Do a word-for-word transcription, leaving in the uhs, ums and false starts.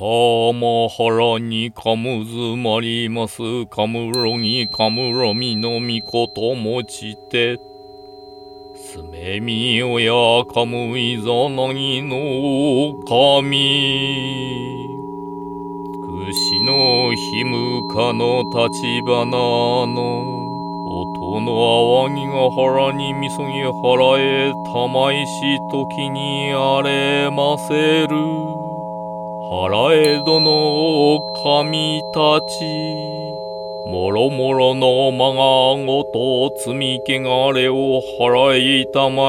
ま腹にかむずまりますかむろぎかむろみのみこともちてすめみおやかむいざなぎの神くしのひむかのたちばなの音のあわぎが腹にみそぎ腹へたまいしときにあれませる腹江戸の神たちもろもろのまがごと積みけがれを腹へいたま